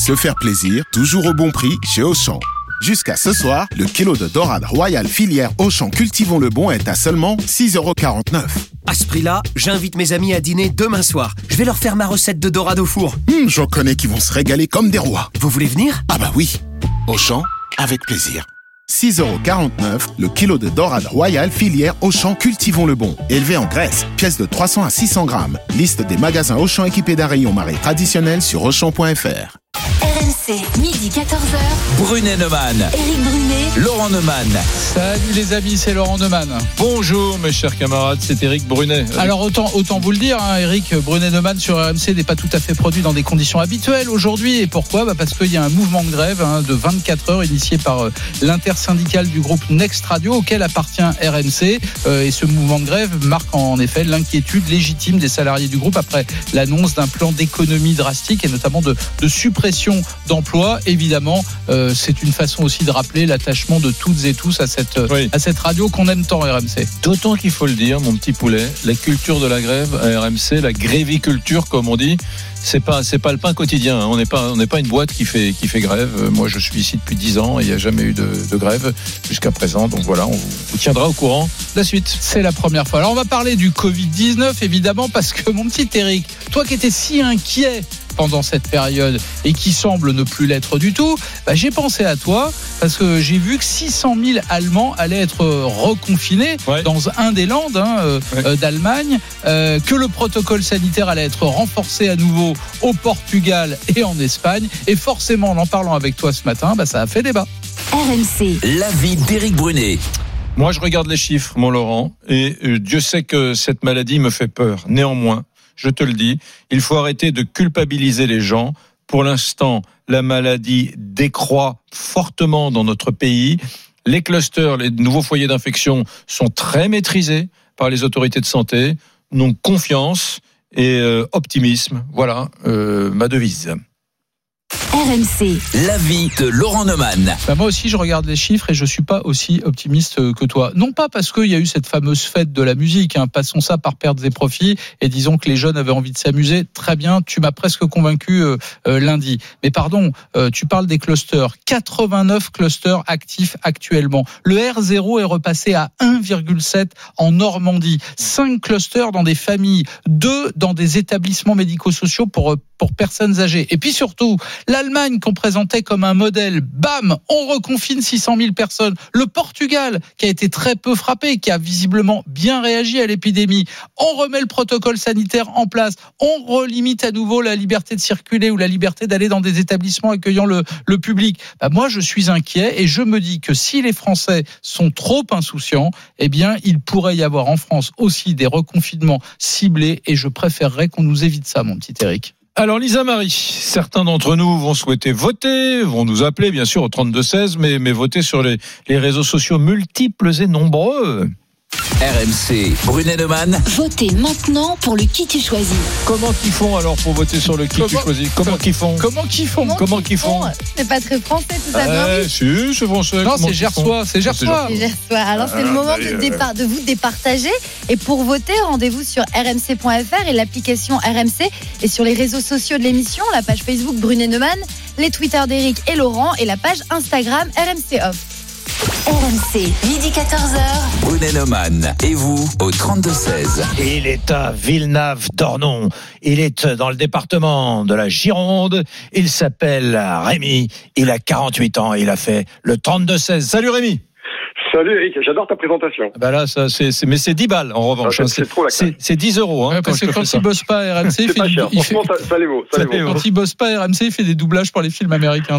Se faire plaisir, toujours au bon prix chez Auchan. Jusqu'à ce soir, le kilo de dorade royale filière Auchan Cultivons le Bon est à seulement 6,49 €. À ce prix-là, j'invite mes amis à dîner demain soir. Je vais leur faire ma recette de dorade au four. J'en connais qui vont se régaler comme des rois. Vous voulez venir ? Ah bah oui. Auchan, avec plaisir. 6,49 € le kilo de dorade royale filière Auchan Cultivons le Bon. Élevé en Grèce, pièce de 300 à 600 grammes. Liste des magasins Auchan équipés d'un rayon marée traditionnel sur Auchan.fr. RMC, midi 14h. Brunet Neumann. Éric Brunet. Laurent Neumann. Salut les amis, c'est Laurent Neumann. Bonjour mes chers camarades, c'est Éric Brunet. Alors autant vous le dire, Éric Brunet Neumann sur RMC n'est pas tout à fait produit dans des conditions habituelles aujourd'hui. Et pourquoi ? Parce qu'il y a un mouvement de grève de 24 heures initié par l'intersyndicale du groupe Next Radio auquel appartient RMC. Et ce mouvement de grève marque en effet l'inquiétude légitime des salariés du groupe après l'annonce d'un plan d'économie drastique et notamment de suppression d'emplois. Évidemment, c'est une façon aussi de rappeler l'attachement de toutes et tous à cette radio qu'on aime tant, RMC. D'autant qu'il faut le dire, mon petit poulet, la culture de la grève à RMC, la gréviculture comme on dit, c'est pas le pain quotidien. On n'est pas une boîte qui fait grève. Moi, je suis ici depuis 10 ans et il n'y a jamais eu de grève jusqu'à présent. Donc voilà, on vous tiendra au courant de la suite. C'est la première fois. Alors on va parler du Covid-19 évidemment parce que mon petit Éric, toi qui étais si inquiet pendant cette période et qui semble ne plus l'être du tout, j'ai pensé à toi parce que j'ai vu que 600 000 Allemands allaient être reconfinés dans un des lands d'Allemagne, que le protocole sanitaire allait être renforcé à nouveau au Portugal et en Espagne. Et forcément, en parlant avec toi ce matin, ça a fait débat. RMC. L'avis d'Éric Brunet. Moi, je regarde les chiffres, mon Laurent, et Dieu sait que cette maladie me fait peur. Néanmoins, je te le dis, il faut arrêter de culpabiliser les gens. Pour l'instant, la maladie décroît fortement dans notre pays. Les clusters, les nouveaux foyers d'infection sont très maîtrisés par les autorités de santé. Donc confiance et optimisme, voilà ma devise. RMC. L'avis de Laurent Neumann. Moi aussi, je regarde les chiffres et je suis pas aussi optimiste que toi. Non pas parce qu'il y a eu cette fameuse fête de la musique, passons ça par pertes et profits, et disons que les jeunes avaient envie de s'amuser. Très bien, tu m'as presque convaincu lundi. Mais pardon, tu parles des clusters. 89 clusters actifs actuellement. Le R0 est repassé à 1,7 en Normandie. 5 clusters dans des familles, 2 dans des établissements médico-sociaux pour personnes âgées. Et puis surtout, l'Allemagne qu'on présentait comme un modèle, bam, on reconfine 600 000 personnes. Le Portugal, qui a été très peu frappé, qui a visiblement bien réagi à l'épidémie. On remet le protocole sanitaire en place. On relimite à nouveau la liberté de circuler ou la liberté d'aller dans des établissements accueillant le public. Moi, je suis inquiet et je me dis que si les Français sont trop insouciants, il pourrait y avoir en France aussi des reconfinements ciblés et je préférerais qu'on nous évite ça, mon petit Éric. Alors Lisa Marie, certains d'entre nous vont souhaiter voter, vont nous appeler bien sûr au 32-16, mais voter sur les réseaux sociaux multiples et nombreux. RMC, Brunet Neumann. Votez maintenant pour le qui tu choisis. Comment qu'ils font alors pour voter sur le qui tu choisis ? Comment qu'ils font ? C'est pas très français tout ça, non ? Si, c'est français. Non, c'est gersois. C'est gersois. Alors c'est le moment de vous départager. Et pour voter, rendez-vous sur rmc.fr et l'application RMC et sur les réseaux sociaux de l'émission, la page Facebook Brunet Neumann, les Twitter d'Éric et Laurent et la page Instagram RMC Off. RMC, midi 14h. Brunet Neumann. Et vous, au 32-16. Il est à Villeneuve-d'Ornon. Il est dans le département de la Gironde. Il s'appelle Rémi. Il a 48 ans. Il a fait le 32-16. Salut Rémi. Salut Eric, j'adore ta présentation. Là, mais c'est 10 balles en revanche. C'est trop la classe. C'est 10 €. Parce que quand il bosse pas à RMC, c'est pas cher. Franchement, ça les vaut. Quand il bosse pas à RMC, il fait des doublages pour les films américains.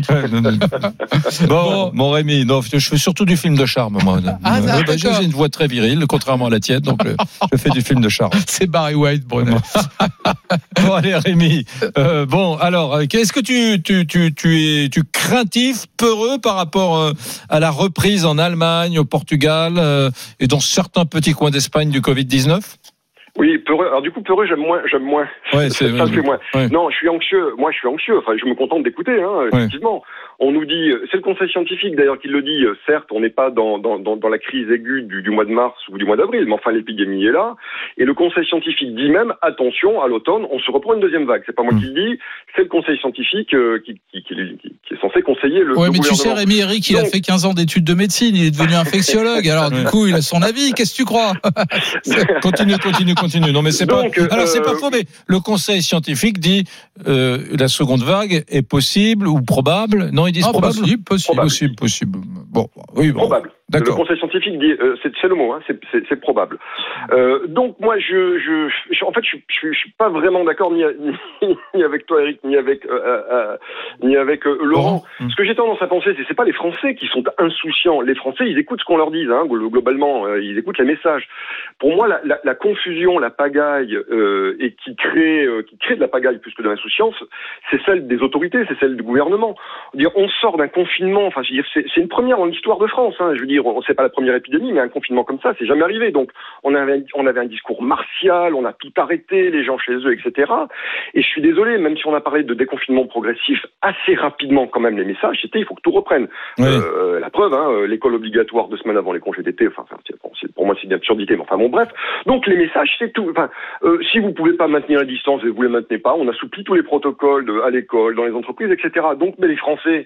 Bon, mon Rémi, non, je fais surtout du film de charme, moi. J'ai une voix très virile, contrairement à la tienne, donc je fais du film de charme. C'est Barry White, Bruno. Bon, allez, Rémi. Alors, est-ce que tu es craintif, peureux par rapport à la reprise en Allemagne, au Portugal et dans certains petits coins d'Espagne du Covid-19 ? Oui, peureux. Alors du coup, peureux, j'aime moins. Ouais, c'est moins. Ouais. Non, je suis anxieux. Moi, je suis anxieux. Enfin, je me contente d'écouter, effectivement. On nous dit, c'est le conseil scientifique d'ailleurs qui le dit, certes, on n'est pas dans la crise aiguë du mois de mars ou du mois d'avril, mais enfin l'épidémie est là. Et le conseil scientifique dit même, attention, à l'automne, on se reprend une deuxième vague. C'est pas moi qui le dis, c'est le conseil scientifique qui est censé conseiller le mais gouvernement. tu sais, Rémi Eric, il a fait 15 ans d'études de médecine, il est devenu infectiologue, alors du coup, il a son avis, qu'est-ce que tu crois? Continue. Non, mais c'est pas faux, mais le conseil scientifique dit, la seconde vague est possible ou probable. Non, ils disent probable. Possible. Bon. Probable. D'accord. Le conseil scientifique dit, c'est le mot, c'est probable. Donc moi, en fait, je suis pas vraiment d'accord ni avec toi, Eric, ni avec Laurent. Ce que j'ai tendance à penser, c'est pas les Français qui sont insouciants. Les Français, ils écoutent ce qu'on leur dit, globalement, ils écoutent les messages. Pour moi, la confusion, la pagaille, et qui crée de la pagaille plus que de l'insouciance, c'est celle des autorités, c'est celle du gouvernement. On sort d'un confinement. Enfin, c'est une première dans l'histoire de France. Je veux dire, c'est pas la première épidémie, mais un confinement comme ça, c'est jamais arrivé. Donc, on avait un discours martial, on a tout arrêté, les gens chez eux, etc. Et je suis désolé, même si on a parlé de déconfinement progressif, assez rapidement quand même les messages, c'était il faut que tout reprenne. Oui. La preuve, l'école obligatoire 2 semaines avant les congés d'été. Pour moi, c'est une absurdité. Mais bref. Donc les messages, c'est tout. Si vous pouvez pas maintenir la distance et vous les maintenez pas, on assouplit tous les protocoles à l'école, dans les entreprises, etc. Donc, mais les Français,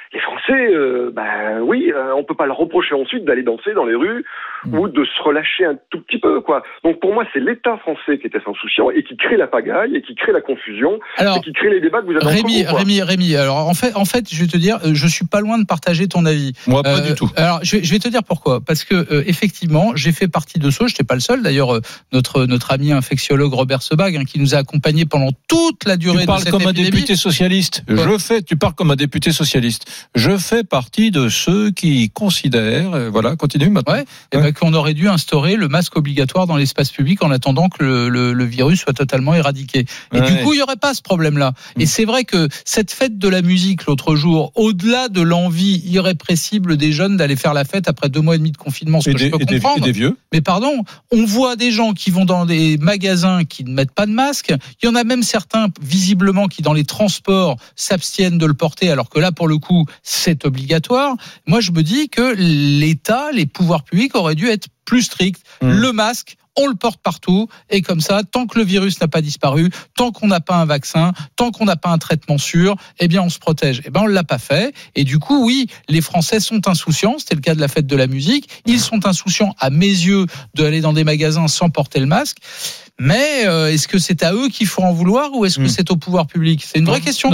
on peut pas leur reprocher ensuite d'aller danser dans les rues ou de se relâcher un tout petit peu, quoi. Donc pour moi, c'est l'État français qui était insouciant et qui crée la pagaille et qui crée la confusion et qui crée les débats que vous avez Rémi, alors en fait, je vais te dire, je suis pas loin de partager ton avis. Moi, pas du tout. Alors, je vais te dire pourquoi. Parce que effectivement, j'ai fait partie de ceux. J'étais pas le seul. D'ailleurs, notre ami infectiologue Robert Sebag, qui nous a accompagnés pendant toute la durée de cette épidémie. Tu parles comme un député socialiste. Tu parles comme un député socialiste. Je fais partie de ceux qui considèrent, continue maintenant. Qu'on aurait dû instaurer le masque obligatoire dans l'espace public en attendant que le virus soit totalement éradiqué. Et du coup, il n'y aurait pas ce problème-là. Et c'est vrai que cette fête de la musique l'autre jour, au-delà de l'envie irrépressible des jeunes d'aller faire la fête après 2 mois et demi de confinement, ce que je peux comprendre. Et des vieux. Mais pardon, on voit des gens qui vont dans des magasins qui ne mettent pas de masque. Il y en a même certains, visiblement, qui dans les transports s'abstiennent de le porter, alors que là, pour le coup, c'est obligatoire. Moi, je me dis que l'État, les pouvoirs publics auraient dû être plus stricts. Le masque, on le porte partout, et comme ça, tant que le virus n'a pas disparu, tant qu'on n'a pas un vaccin, tant qu'on n'a pas un traitement sûr, on se protège. On l'a pas fait, et du coup, oui, les Français sont insouciants, c'était le cas de la fête de la musique, ils sont insouciants, à mes yeux, d'aller dans des magasins sans porter le masque. Mais est-ce que c'est à eux qu'il faut en vouloir, ou est-ce que c'est au pouvoir public? C'est une vraie question.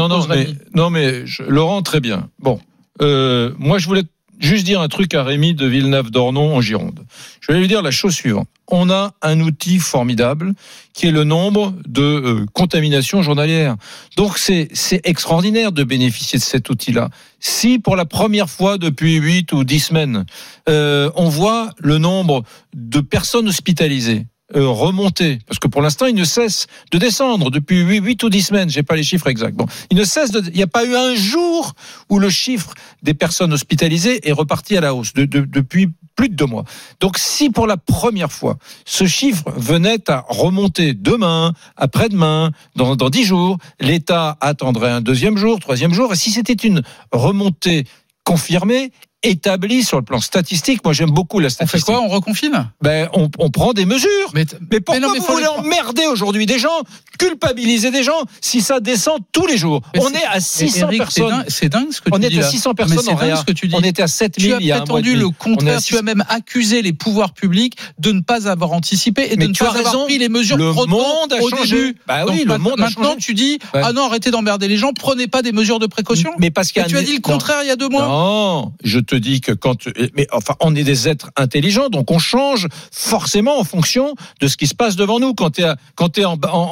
Laurent, très bien. Bon, moi, je voulais juste dire un truc à Rémi de Villeneuve-d'Ornon en Gironde. Je vais lui dire la chose suivante. On a un outil formidable qui est le nombre de contaminations journalières. Donc c'est extraordinaire de bénéficier de cet outil-là. Si pour la première fois depuis 8 ou 10 semaines, on voit le nombre de personnes hospitalisées remonter, parce que pour l'instant il ne cesse de descendre depuis 8 ou 10 semaines, j'ai pas les chiffres exacts. Il n'y a pas eu un jour où le chiffre des personnes hospitalisées est reparti à la hausse depuis plus de 2 mois. Donc si pour la première fois ce chiffre venait à remonter demain, après-demain, dans 10 jours, l'État attendrait un 2e jour, 3e jour, et si c'était une remontée confirmée, établi sur le plan statistique. Moi, j'aime beaucoup la statistique. On fait quoi? On reconfine? On prend des mesures. Mais pourquoi vous voulez emmerder aujourd'hui des gens, culpabiliser des gens, si ça descend tous les jours? On est à 600 personnes. C'est dingue ce que tu dis. On est à 600 personnes en réa. On était à 7000 il y a un mois et demi. Tu as prétendu le contraire. Tu as même accusé les pouvoirs publics de ne pas avoir anticipé et de ne pas avoir pris les mesures le monde a changé. Le monde a changé. Maintenant, tu dis, non, arrêtez d'emmerder les gens, prenez pas des mesures de précaution. Mais parce qu'il y a tu as dit le contraire il y a 2 mois. Non, je te dis que on est des êtres intelligents, donc on change forcément en fonction de ce qui se passe devant nous. Quand t'es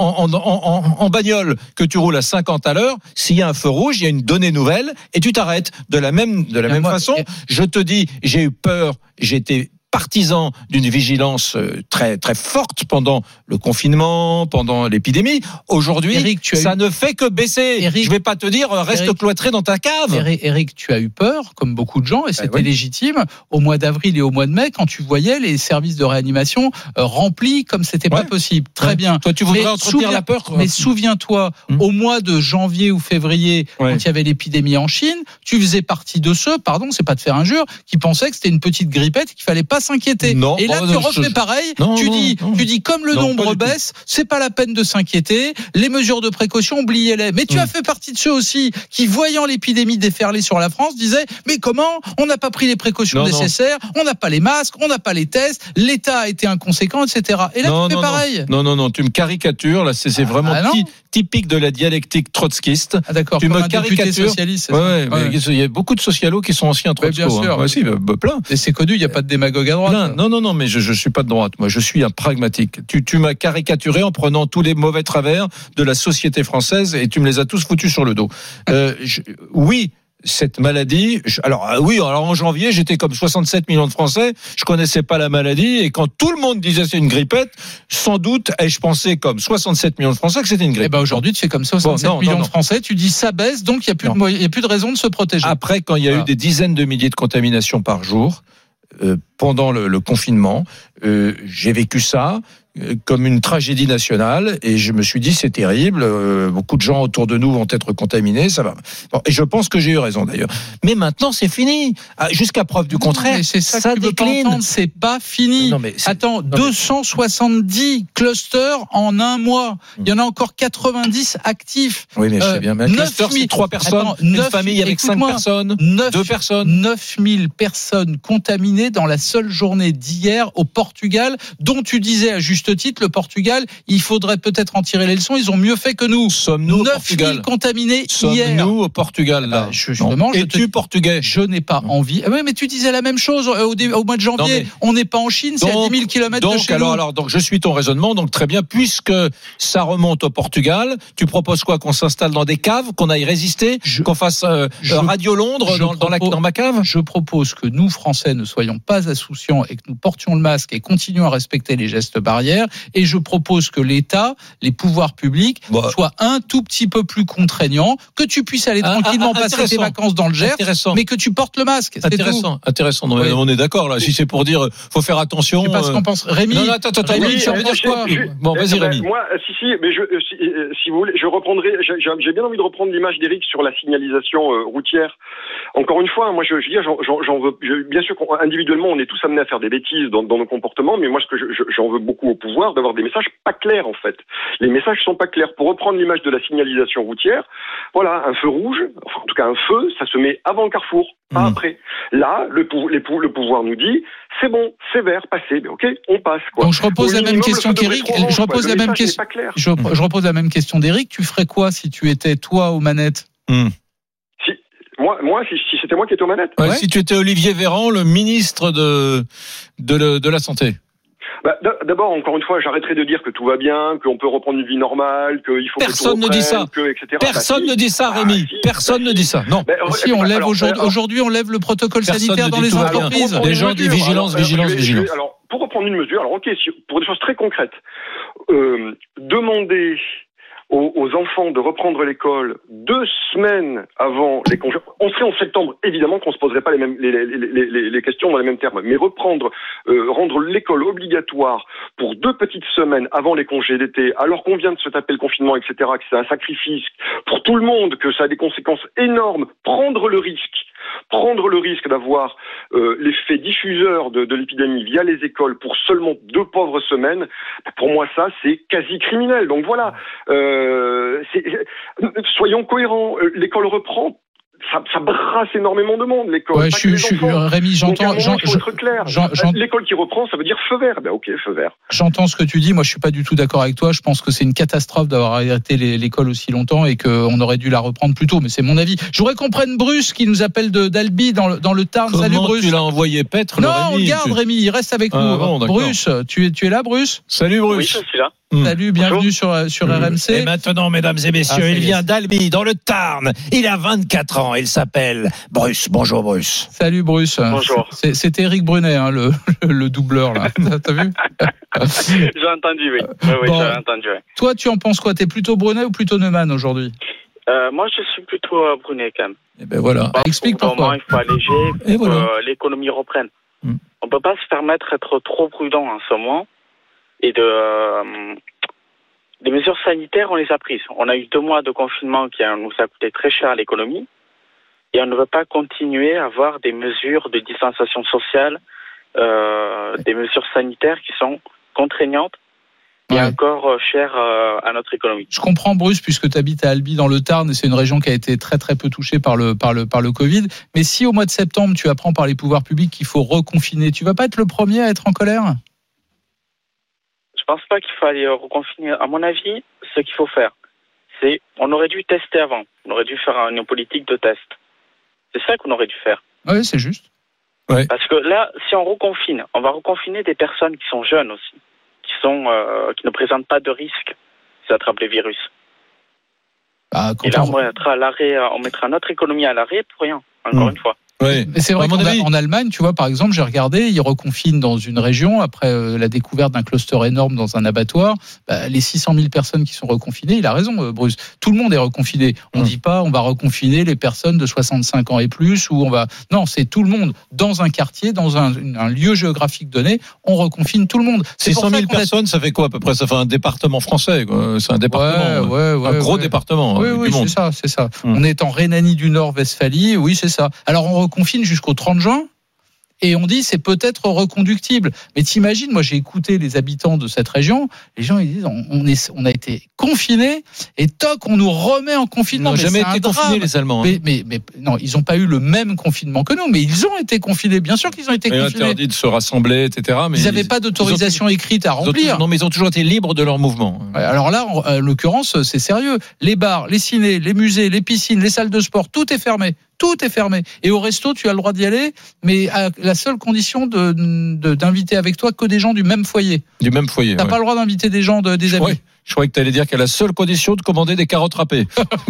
en bagnole, que tu roules à 50 à l'heure, s'il y a un feu rouge, il y a une donnée nouvelle et tu t'arrêtes. De la même façon, je te dis, j'ai eu peur, j'étais partisan d'une vigilance très très forte pendant le confinement, pendant l'épidémie. Aujourd'hui, Eric, ça ne fait que baisser. Eric, je vais pas te dire reste cloîtré dans ta cave. Eric, tu as eu peur, comme beaucoup de gens, et c'était légitime, au mois d'avril et au mois de mai, quand tu voyais les services de réanimation remplis comme c'était pas possible. Très bien. Toi, tu voudrais entretenir la peur, quoi. Mais souviens-toi, au mois de janvier ou février, quand il y avait l'épidémie en Chine, tu faisais partie de ceux, pardon, c'est pas de faire injure, qui pensaient que c'était une petite grippette, qu'il fallait pas s'inquiéter. Non, et là, tu refais pareil. Tu dis comme le nombre baisse, c'est pas la peine de s'inquiéter. Les mesures de précaution, oubliez-les. Mais tu as fait partie de ceux aussi qui, voyant l'épidémie déferler sur la France, disaient mais comment on n'a pas pris les précautions nécessaires, on n'a pas les masques, on n'a pas les tests, l'État a été inconséquent, etc. Et là, tu fais pareil. Non, tu me caricatures. Là, c'est vraiment typique de la dialectique trotskiste. Ah d'accord. Tu me caricatures. Ouais. Il y a beaucoup de socialos qui sont anciens trotskistes. Bien sûr. Si, plein. Et c'est connu, il n'y a pas de démagogue à droite. Non, mais je suis pas de droite. Moi, je suis un pragmatique. Tu m'as caricaturé en prenant tous les mauvais travers de la société française et tu me les as tous foutus sur le dos. Oui. Cette maladie, alors en janvier, j'étais comme 67 millions de Français, je connaissais pas la maladie, et quand tout le monde disait c'est une grippette, sans doute ai-je pensé comme 67 millions de Français que c'était une grippe. Et ben aujourd'hui, tu fais comme 67 millions de Français, tu dis ça baisse, donc il y a plus de raison de se protéger. Après, quand il y a eu des dizaines de milliers de contaminations par jour, pendant le confinement, j'ai vécu ça comme une tragédie nationale et je me suis dit c'est terrible, beaucoup de gens autour de nous vont être contaminés, ça va. Bon, et je pense que j'ai eu raison d'ailleurs. Mais maintenant c'est fini, jusqu'à preuve du contraire. C'est ça que tu veux pas entendre, c'est pas fini. Attends, 270 clusters en un mois. Il y en a encore 90 actifs. Oui, mais je sais bien. Mais un cluster, c'est 3 personnes. Une famille avec 5 personnes, 2 personnes. 9000 personnes contaminées dans la seule journée d'hier au Portugal, dont tu disais à juste titre, le Portugal, il faudrait peut-être en tirer les leçons, ils ont mieux fait que nous. Sommes-nous 9000 contaminés hier. Sommes-nous au Portugal, là? Es-tu portugais? Je n'ai pas envie. Oui, mais tu disais la même chose au mois de janvier. On n'est pas en Chine, c'est à 10 000 km de chez nous. Donc, je suis ton raisonnement, donc très bien, puisque ça remonte au Portugal, tu proposes quoi? Qu'on s'installe dans des caves, qu'on aille résister, qu'on fasse Radio Londres dans ma cave? Je propose que nous, Français, ne soyons pas insouciants et que nous portions le masque et continuions à respecter les gestes barrières. Et je propose que l'État, les pouvoirs publics, soient un tout petit peu plus contraignants, que tu puisses aller tranquillement passer tes vacances dans le Gers, mais que tu portes le masque. Intéressant. Non, oui. On est d'accord là. Si c'est pour dire, faut faire attention. Je sais pas ce qu'on pense. Rémi. Non, attends. Rémi, ça veut dire quoi? Bon, vas-y, Rémi. Moi, mais si vous voulez, je reprendrai. J'ai bien envie de reprendre l'image d'Éric sur la signalisation routière. Encore une fois, moi, je veux dire, j'en veux. Bien sûr, individuellement, on est tous amenés à faire des bêtises dans nos comportements, mais moi, ce que j'en veux beaucoup au pouvoir, d'avoir des messages pas clairs, en fait. Les messages sont pas clairs. Pour reprendre l'image de la signalisation routière, voilà, un feu rouge, enfin, en tout cas un feu, ça se met avant le carrefour, pas après. Là, le pouvoir nous dit, c'est bon, c'est vert, passez, mais ok, on passe, quoi. Donc je repose la même question qu'Éric. Je repose la même question d'Éric. Tu ferais quoi si tu étais toi aux manettes? Moi, si c'était moi qui étais aux manettes. Ouais. Si tu étais Olivier Véran, le ministre de la Santé. D'abord, encore une fois, j'arrêterai de dire que tout va bien, qu'on peut reprendre une vie normale, qu'il faut personne que tout reprenne, ne dit ça. etc. Personne ne dit ça, Rémi. Personne ne dit ça. Non. Si on lève aujourd'hui, on lève le protocole sanitaire dans les entreprises. Les gens disent vigilance. Alors, pour reprendre une mesure, pour des choses très concrètes, demander aux enfants de reprendre l'école 2 semaines avant les congés. On serait en septembre, évidemment qu'on se poserait pas les questions dans les mêmes termes, mais rendre l'école obligatoire pour 2 petites semaines avant les congés d'été, alors qu'on vient de se taper le confinement, etc., que c'est un sacrifice pour tout le monde, que ça a des conséquences énormes, prendre le risque d'avoir l'effet diffuseur de l'épidémie via les écoles pour seulement 2 pauvres semaines, pour moi ça c'est quasi criminel. Donc voilà, soyons cohérents, l'école reprend. Ça brasse énormément de monde, l'école. Ouais, Rémi, j'entends. L'école qui reprend, ça veut dire feu vert. Ok, feu vert. J'entends ce que tu dis. Moi, je suis pas du tout d'accord avec toi. Je pense que c'est une catastrophe d'avoir arrêté l'école aussi longtemps et qu'on aurait dû la reprendre plus tôt. Mais c'est mon avis. Je voudrais qu'on prenne Bruce qui nous appelle d'Albi dans le Tarn. Comment salut Bruce. Tu l'as envoyé paître? Non, on le garde, Rémi. Il reste avec nous. Bon, Bruce, tu es là, Bruce? Salut Bruce. Oui, je suis là. Salut, bienvenue sur RMC. Et maintenant, mesdames et messieurs, il vient d'Albi, dans le Tarn. Il a 24 ans. Il s'appelle Bruce. Bonjour, Bruce. Salut, Bruce. Bonjour. C'était Eric Brunet, hein, le doubleur, là. T'as vu? J'ai entendu, oui. Oui, Bon, j'ai entendu. Oui. Toi, tu en penses quoi? T'es plutôt Brunet ou plutôt Neumann aujourd'hui? Moi, je suis plutôt Brunet, quand même. Eh ben voilà. Explique pourquoi. Il faut alléger pour que l'économie reprenne. On ne peut pas se permettre d'être trop prudent en ce moment. Et des mesures sanitaires, on les a prises. On a eu 2 mois de confinement qui nous a coûté très cher à l'économie. Et on ne veut pas continuer à avoir des mesures de distanciation sociale, des mesures sanitaires qui sont contraignantes et encore chères à notre économie. Je comprends, Bruce, puisque tu habites à Albi dans le Tarn et c'est une région qui a été très très peu touchée par le Covid. Mais si au mois de septembre, tu apprends par les pouvoirs publics qu'il faut reconfiner, tu vas pas être le premier à être en colère? Je pense pas qu'il faut aller reconfiner. À mon avis, ce qu'il faut faire, c'est on aurait dû tester avant. On aurait dû faire une politique de test. C'est ça qu'on aurait dû faire. Oui, c'est juste. Ouais. Parce que là, si on reconfine, on va reconfiner des personnes qui sont jeunes aussi, qui ne présentent pas de risque d'attraper les virus. Et là, on mettra notre économie à l'arrêt pour rien, encore une fois. Oui. Mais c'est vrai qu'en Allemagne, tu vois, par exemple, j'ai regardé, ils reconfinent dans une région après la découverte d'un cluster énorme dans un abattoir. Les 600 000 personnes qui sont reconfinées, il a raison, Bruce. Tout le monde est reconfiné. On dit pas, on va reconfiner les personnes de 65 ans et plus, ou on va. Non, c'est tout le monde dans un quartier, dans un lieu géographique donné. On reconfine tout le monde. 600 000 personnes, ça fait quoi à peu près? Ça fait un département français, quoi. C'est un département, un gros département. Oui, c'est ça. On est en Rhénanie du Nord-Westphalie. Oui, c'est ça. Alors on confine jusqu'au 30 juin et on dit c'est peut-être reconductible. Mais t'imagines, moi j'ai écouté les habitants de cette région, les gens ils disent on a été confinés et toc on nous remet en confinement. Ils n'ont jamais été confinés les Allemands. Mais non, ils n'ont pas eu le même confinement que nous, mais ils ont été confinés. Bien sûr qu'ils ont été confinés. Interdit de se rassembler, etc. Mais ils n'avaient pas d'autorisation écrite à remplir. Mais ils ont toujours été libres de leur mouvement. Alors là, en l'occurrence, c'est sérieux. Les bars, les cinés, les musées, les piscines, les salles de sport, tout est fermé. Tout est fermé. Et au resto, tu as le droit d'y aller, mais à la seule condition d'inviter avec toi que des gens du même foyer. Du même foyer. T'as pas le droit d'inviter des gens des amis. Ouais. Je croyais que tu allais dire qu'à la seule condition de commander des carottes râpées.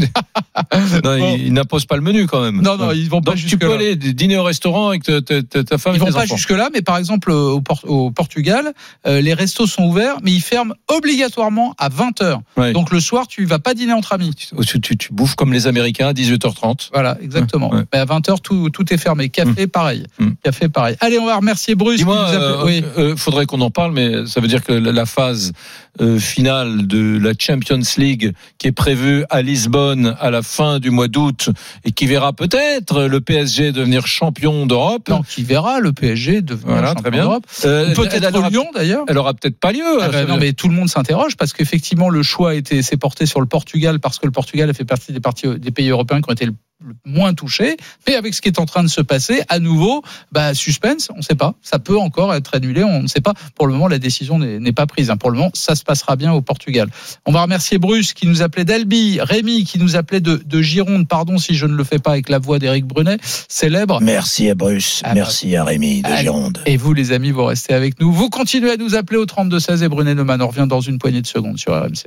Non, ils n'imposent pas le menu quand même. Non, ils vont pas jusque-là. Tu peux aller dîner au restaurant avec ta femme et tes enfants. Ils vont pas jusque-là, mais par exemple au Portugal, les restos sont ouverts, mais ils ferment obligatoirement à 20h. Ouais. Donc le soir, tu vas pas dîner entre amis. Tu bouffes comme les Américains à 18h30. Voilà, exactement. Ouais. Mais à 20h, tout est fermé. Café, pareil. Café, pareil. Allez, on va remercier Bruce. Dis-moi, faudrait qu'on en parle, mais ça veut dire que la phase finale de la Champions League qui est prévue à Lisbonne à la fin du mois d'août et qui verra peut-être le PSG devenir champion d'Europe. Non, qui verra le PSG devenir champion d'Europe. Peut-être Lyon d'ailleurs. Elle aura peut-être pas lieu. Non, mais tout le monde s'interroge parce qu'effectivement le choix s'est porté sur le Portugal parce que le Portugal a fait partie des pays européens qui ont été le moins touché, mais avec ce qui est en train de se passer, à nouveau, suspense, on ne sait pas, ça peut encore être annulé, on ne sait pas. Pour le moment, la décision n'est pas prise. Pour le moment, ça se passera bien au Portugal. On va remercier Bruce qui nous appelait d'Albi, Rémi qui nous appelait de Gironde, pardon si je ne le fais pas avec la voix d'Éric Brunet, célèbre. Merci à Bruce, merci à Rémi de Gironde. Et vous les amis, vous restez avec nous. Vous continuez à nous appeler au 32-16 et Brunet Neumann, on revient dans une poignée de secondes sur RMC.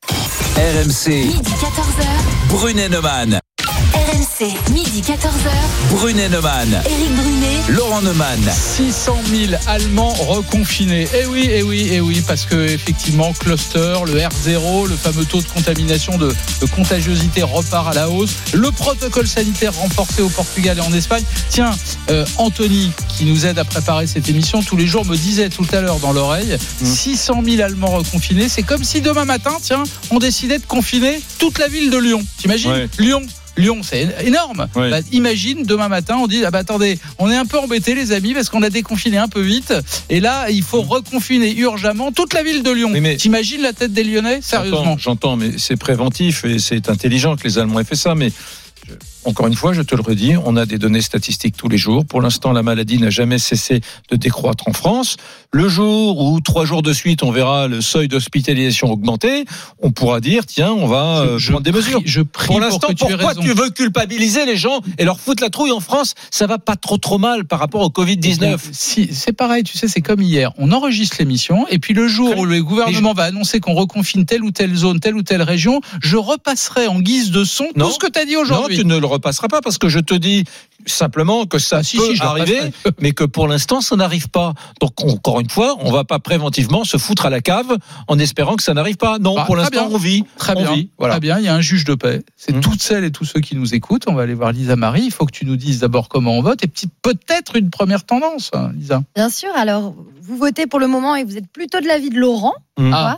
RMC, midi 14h. Brunet Neumann. RMC, midi 14h. Brunet Neumann. Éric Brunet. Laurent Neumann. 600 000 Allemands reconfinés. Eh oui, parce que effectivement, cluster, le R0, le fameux taux de contamination, de contagiosité repart à la hausse. Le protocole sanitaire renforcé au Portugal et en Espagne. Tiens, Anthony, qui nous aide à préparer cette émission, tous les jours me disait tout à l'heure dans l'oreille, 600 000 Allemands reconfinés. C'est comme si demain matin, on décidait de confiner toute la ville de Lyon. T'imagines ? Lyon, c'est énorme. Oui. Imagine, demain matin, on dit attendez, on est un peu embêtés les amis parce qu'on a déconfiné un peu vite et là, il faut reconfiner urgemment toute la ville de Lyon. Oui, t'imagines la tête des Lyonnais ? Sérieusement. J'entends, mais c'est préventif et c'est intelligent que les Allemands aient fait ça, mais encore une fois, je te le redis, on a des données statistiques tous les jours. Pour l'instant, la maladie n'a jamais cessé de décroître en France. Le jour où 3 jours de suite, on verra le seuil d'hospitalisation augmenter, on pourra dire, tiens, on va prendre des mesures. Je prie pour l'instant, que pourquoi tu veux culpabiliser les gens et leur foutre la trouille en France? Ça va pas trop mal par rapport au Covid-19. Si, c'est pareil, tu sais, c'est comme hier. On enregistre l'émission et puis le jour où le gouvernement va annoncer qu'on reconfine telle ou telle zone, telle ou telle région, je repasserai en guise de son tout ce que tu as dit aujourd'hui. Non, tu ne le repasseras pas parce que je te dis simplement que ça peut arriver, mais que pour l'instant, ça n'arrive pas. Donc, encore une fois, on va pas préventivement se foutre à la cave en espérant que ça n'arrive pas. Non, pour l'instant, on vit. Très bien. Voilà. Très bien, il y a un juge de paix. C'est toutes celles et tous ceux qui nous écoutent. On va aller voir Lisa Marie. Il faut que tu nous dises d'abord comment on vote et peut-être une première tendance, Lisa. Bien sûr. Alors, vous votez pour le moment et vous êtes plutôt de l'avis de Laurent, à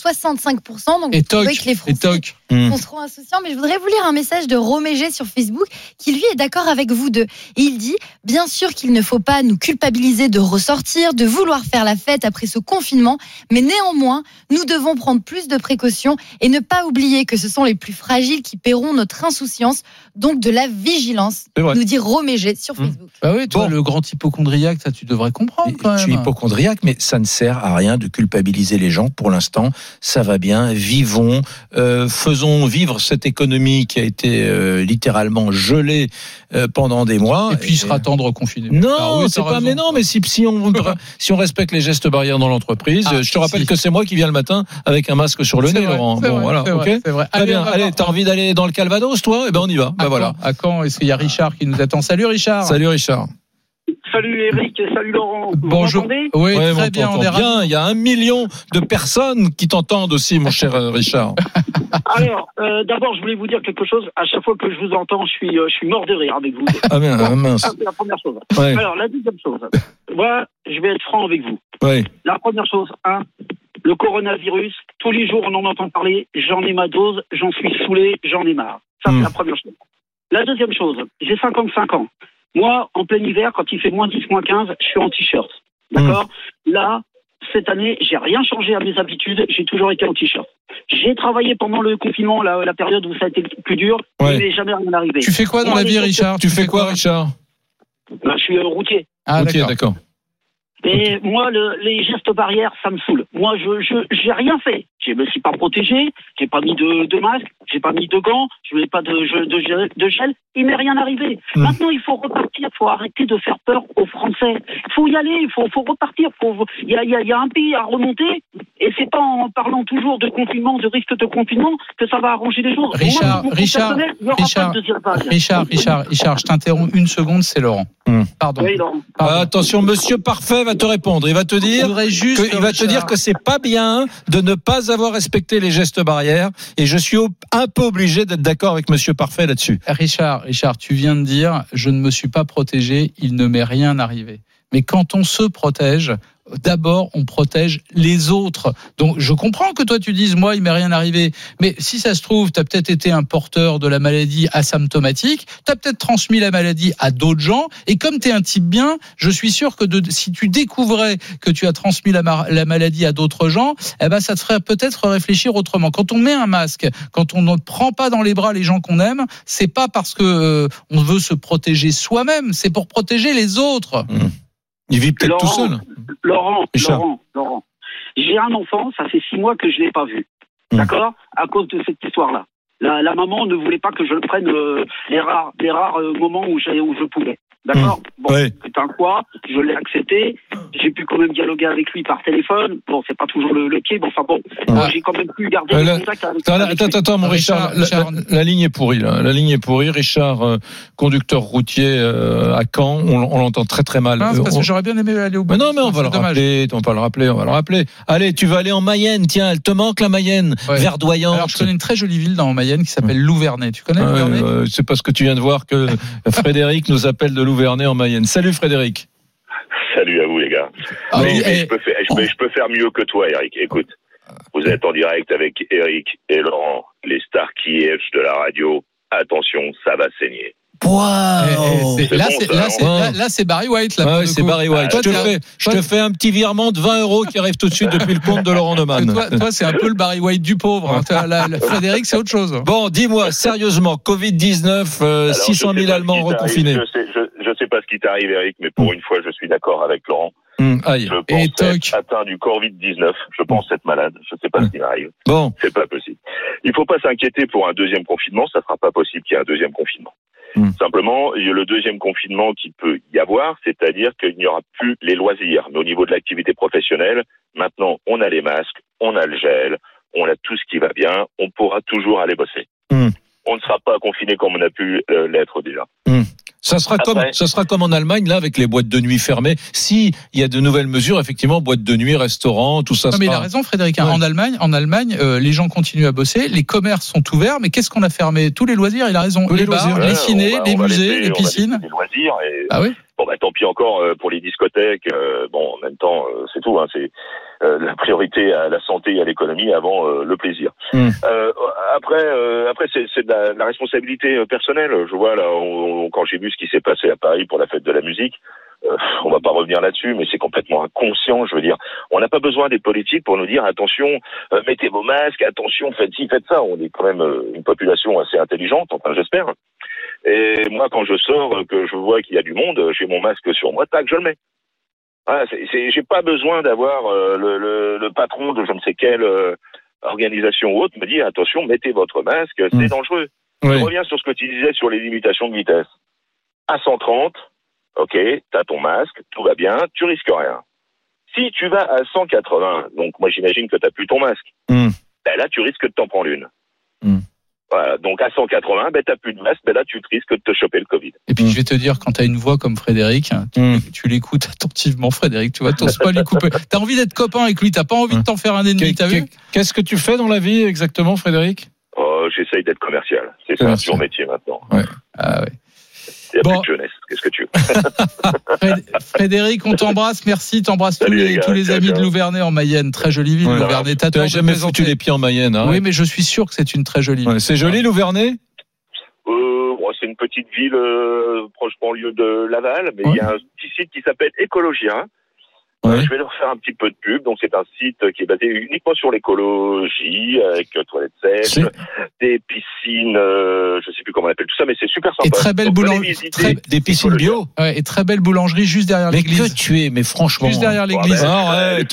65%. Donc, et vous toc, trouvez que les Français seront insouciants. Mais je voudrais vous lire un message de Romégé sur Facebook qui, lui, est d'accord avec vous deux. Et il dit, bien sûr qu'il ne faut pas nous culpabiliser de ressortir, de vouloir faire la fête après ce confinement, mais néanmoins, nous devons prendre plus de précautions et ne pas oublier que ce sont les plus fragiles qui paieront notre insouciance, donc de la vigilance, nous dit Romégé sur Facebook. Bah oui, toi, le grand hypochondriaque, ça tu devrais comprendre quand même. Je suis hypochondriaque, mais ça ne sert à rien de culpabiliser les gens. Pour l'instant, ça va bien, vivons, faisons vivre cette économie qui a été littéralement gelée pendant des mois. Et puis il sera temps de reconfiner. Non, c'est pas. Mais non, mais si on respecte les gestes barrières dans l'entreprise, je te rappelle que c'est moi qui viens le matin avec un masque sur le nez, Laurent. Bon, voilà, ok. C'est vrai. Très bien. Allez, t'as envie d'aller dans le Calvados, toi ? Eh ben on y va. Voilà. À quand est-ce qu'il y a Richard qui nous attend ? Salut Richard. Salut Richard. Salut Eric, salut Laurent. Bonjour. Vous m'entendez ? Oui, très bien. On est bien. Il y a 1 million de personnes qui t'entendent aussi, mon cher Richard. Alors, d'abord, je voulais vous dire quelque chose. À chaque fois que je vous entends, je suis mort de rire avec vous. Ah bien, mince. C'est la première chose. Ouais. Alors, la deuxième chose. Moi, je vais être franc avec vous. Ouais. La première chose, le coronavirus, tous les jours on en entend parler, j'en ai ma dose, j'en suis saoulé, j'en ai marre. Ça, c'est la première chose. La deuxième chose, j'ai 55 ans. Moi, en plein hiver, quand il fait moins 10, moins 15, je suis en t-shirt. D'accord ? Là, cette année, j'ai rien changé à mes habitudes, j'ai toujours été en t-shirt. J'ai travaillé pendant le confinement, la période où ça a été le plus dur, il n'est jamais rien arrivé. Tu fais quoi dans la vie, Richard ? Tu fais quoi, Richard ? Je suis routier. Ah, ok, d'accord. Et moi, les gestes barrières, ça me saoule. Moi, j'ai rien fait. Je me suis pas protégé, j'ai pas mis de masque, j'ai pas mis de gants, je mets pas de gel. Il m'est rien arrivé. Maintenant, il faut repartir. Il faut arrêter de faire peur aux Français. Il faut y aller. Il faut repartir. Il y a un pays à remonter. Et c'est pas en parlant toujours de confinement, de risque de confinement, que ça va arranger les choses. Richard, je t'interromps une seconde, c'est Laurent. Pardon. Oui, Laurent. Attention, Monsieur Parfait va te répondre. Il va te dire que c'est pas bien de ne pas avoir respecté les gestes barrières. Et je suis un peu obligé d'être d'accord avec Monsieur Parfait là-dessus. Richard, tu viens de dire, je ne me suis pas protégé, il ne m'est rien arrivé. Mais quand on se protège, d'abord, on protège les autres. Donc, je comprends que toi, tu dises, moi, il m'est rien arrivé. Mais si ça se trouve, tu as peut-être été un porteur de la maladie asymptomatique, tu as peut-être transmis la maladie à d'autres gens. Et comme tu es un type bien, je suis sûr que si tu découvrais que tu as transmis la maladie à d'autres gens, eh ben, ça te ferait peut-être réfléchir autrement. Quand on met un masque, quand on ne prend pas dans les bras les gens qu'on aime, c'est pas parce que on veut se protéger soi-même, c'est pour protéger les autres. Il vit peut-être tout seul. Laurent, j'ai un enfant, ça fait 6 mois que je ne l'ai pas vu. D'accord ? À cause de cette histoire-là. La maman ne voulait pas que je le prenne les rares moments où je pouvais. D'accord ? C'est un choix, je l'ai accepté. J'ai pu quand même dialoguer avec lui par téléphone. Bon, c'est pas toujours le pied, mais enfin bon, j'ai quand même pu garder le contact avec lui. Attends, mon Richard, la ligne est pourrie, là. La ligne est pourrie. Richard, conducteur routier à Caen, on l'entend très très mal. Parce que j'aurais bien aimé aller au bout. Mais non, mais on va le rappeler. Allez, tu vas aller en Mayenne. Tiens, elle te manque la Mayenne, verdoyante. Alors, je connais une très jolie ville dans Mayenne qui s'appelle Louvernay. Tu connais Louvernay ? C'est parce que tu viens de voir que Frédéric nous appelle de Louvernay en Mayenne. Salut Frédéric. Salut à vous les gars. Je peux faire mieux que toi, Eric. Écoute, vous êtes en direct avec Eric et Laurent, les stars qui de la radio. Attention, ça va saigner. Wow. Là, c'est Barry White. Là, c'est Barry White. Je te fais un petit virement de 20 € qui arrive tout de suite depuis le compte de Laurent Neumann. Toi, c'est un peu le Barry White du pauvre. Frédéric, c'est autre chose. Bon, dis-moi, sérieusement, Covid-19, 600 000 Allemands reconfinés. Je sais pas ce qui t'arrive, Eric, mais pour une fois, je suis d'accord avec Laurent. Aïe. Je pense être atteint du Covid-19. Je pense être malade. Je sais pas ce qui m'arrive. Bon. C'est pas possible. Il faut pas s'inquiéter pour un deuxième confinement. Ça sera pas possible qu'il y ait un deuxième confinement. Simplement, le deuxième confinement qui peut y avoir, c'est-à-dire qu'il n'y aura plus les loisirs. Mais au niveau de l'activité professionnelle, maintenant, on a les masques, on a le gel, on a tout ce qui va bien, on pourra toujours aller bosser. On ne sera pas confiné comme on a pu l'être déjà. Ça sera comme en Allemagne, là, avec les boîtes de nuit fermées. Si il y a de nouvelles mesures, effectivement, boîtes de nuit, restaurants, tout ça. Non, mais il a raison, Frédéric. Ouais. En Allemagne, les gens continuent à bosser, les commerces sont ouverts, mais qu'est-ce qu'on a fermé? Tous les loisirs, il a raison. Les bars, les cinés, les musées, les piscines. Les loisirs. Ah oui. Bon, tant pis encore pour les discothèques. En même temps, c'est tout. C'est la priorité à la santé et à l'économie avant le plaisir. Après, c'est de la responsabilité personnelle. Je vois là, quand j'ai vu ce qui s'est passé à Paris pour la fête de la musique, on va pas revenir là-dessus, mais c'est complètement inconscient. Je veux dire, on n'a pas besoin des politiques pour nous dire attention, mettez vos masques, attention, faites ci, faites ça. On est quand même une population assez intelligente, enfin j'espère. Et moi, quand je sors, que je vois qu'il y a du monde, j'ai mon masque sur moi, tac, je le mets. Voilà, j'ai pas besoin d'avoir le patron de je ne sais quelle organisation ou autre me dire attention, mettez votre masque, c'est dangereux. Oui. Je reviens sur ce que tu disais sur les limitations de vitesse. À 130, ok, t'as ton masque, tout va bien, tu risques rien. Si tu vas à 180, donc moi j'imagine que t'as plus ton masque, là tu risques de t'en prendre une. Voilà, donc à 180, t'as plus de masque, là tu risques de te choper le Covid. Et puis je vais te dire, quand t'as une voix comme Frédéric, tu l'écoutes attentivement, Frédéric, tu vois, t'oses pas lui couper. T'as envie d'être copain avec lui, t'as pas envie de t'en faire un ennemi, t'as vu? Qu'est-ce que tu fais dans la vie exactement, Frédéric? J'essaye d'être commercial. C'est ça, mon métier maintenant. Ouais. Ah ouais. Il n'y a plus de jeunesse. Qu'est-ce que tu veux? Frédéric, on t'embrasse. Merci. T'embrasses tous les amis de Louvernay en Mayenne. Très jolie ville, Louvernay. Tu n'as jamais foutu les pieds en Mayenne, hein? Oui, mais je suis sûr que c'est une très jolie ville. C'est joli, Louvernay? C'est une petite ville proche banlieue de Laval, mais il y a un petit site qui s'appelle Écologia. Je vais leur faire un petit peu de pub. Donc, c'est un site qui est basé uniquement sur l'écologie, avec toilettes sèches, des piscines, je sais plus comment on appelle tout ça, mais c'est super sympa. Et très belle boulangerie. Des piscines bio. Ouais, et très belle boulangerie juste derrière l'église. Mais que tu es, mais franchement. Juste derrière l'église. Arrête.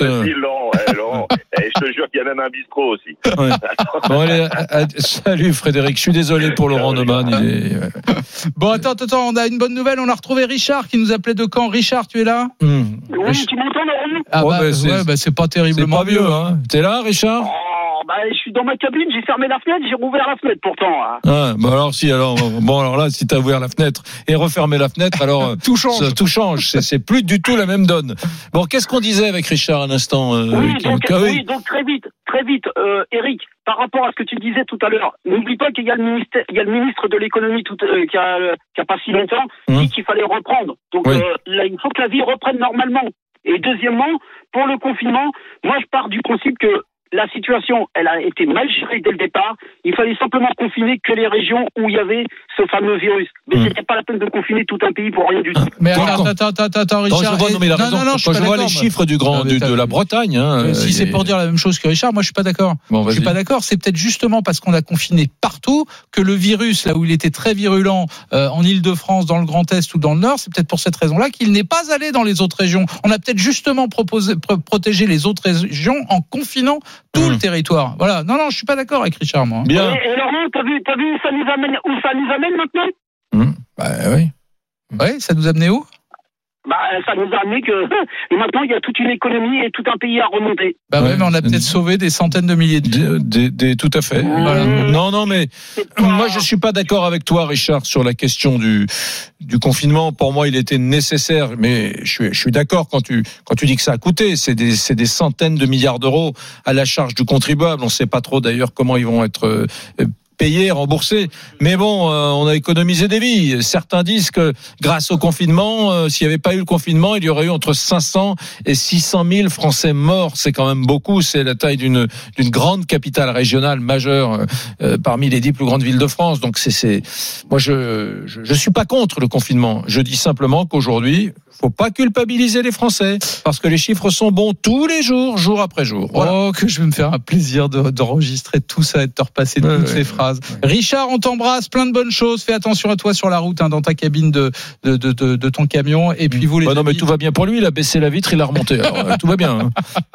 Je te jure qu'il y a même un bistrot aussi. Ouais. Bon, allez, salut Frédéric. Je suis désolé pour Laurent Neumann. Bon, attends, on a une bonne nouvelle. On a retrouvé Richard qui nous appelait de Caen. Richard, tu es là? Oui, tu m'entends, Laurent? Ah c'est pas terriblement mieux. Hein. T'es là, Richard? Je suis dans ma cabine, j'ai fermé la fenêtre, j'ai rouvert la fenêtre pourtant. Hein. Alors là, si t'as ouvert la fenêtre et refermé la fenêtre, alors tout change. C'est plus du tout la même donne. Bon, qu'est-ce qu'on disait avec Richard à l'instant? Donc très vite, Eric, par rapport à ce que tu disais tout à l'heure, n'oublie pas qu'il y a le ministre de l'économie qui a pas si longtemps dit qu'il fallait reprendre. Donc là, il faut que la vie reprenne normalement. Et deuxièmement, pour le confinement, moi je pars du principe que la situation, elle a été mal gérée dès le départ. Il fallait simplement confiner que les régions où il y avait ce fameux virus. Mais c'était pas la peine de confiner tout un pays pour rien du tout. Mais attends, Richard. Quand je vois les chiffres de la Bretagne. Si c'est pour dire la même chose que Richard, moi je suis pas d'accord. Je suis pas d'accord. C'est peut-être justement parce qu'on a confiné partout que le virus, là où il était très virulent, en Île-de-France, dans le Grand Est ou dans le Nord, c'est peut-être pour cette raison-là qu'il n'est pas allé dans les autres régions. On a peut-être justement protégé les autres régions en confinant tout le territoire. Voilà. Non, je suis pas d'accord avec Richard, moi. Bien. Et Laurent, t'as vu où ça nous amène maintenant? Oui. Ouais, ça nous a amené où? Ça nous a amené que maintenant il y a toute une économie et tout un pays à remonter. Mais on a peut-être sauvé des centaines de milliers de vies. Tout à fait. Voilà. Non, mais moi je suis pas d'accord avec toi, Richard, sur la question du confinement. Pour moi, il était nécessaire, mais je suis d'accord quand tu dis que ça a coûté. C'est des centaines de milliards d'euros à la charge du contribuable. On sait pas trop d'ailleurs comment ils vont être payer, rembourser. Mais bon, on a économisé des vies. Certains disent que grâce au confinement, s'il n'y avait pas eu le confinement, il y aurait eu entre 500 et 600 000 Français morts. C'est quand même beaucoup. C'est la taille d'une grande capitale régionale majeure parmi les 10 plus grandes villes de France. Donc moi je suis pas contre le confinement. Je dis simplement qu'aujourd'hui, faut pas culpabiliser les Français parce que les chiffres sont bons tous les jours, jour après jour. Voilà. Oh, que je vais me faire un plaisir d'enregistrer tout ça et de te repasser toutes ces phrases. Richard, on t'embrasse, plein de bonnes choses. Fais attention à toi sur la route, dans ta cabine de ton camion. Et puis vous les non, mais tout va bien pour lui. Il a baissé la vitre, il a remonté. Alors, tout va bien.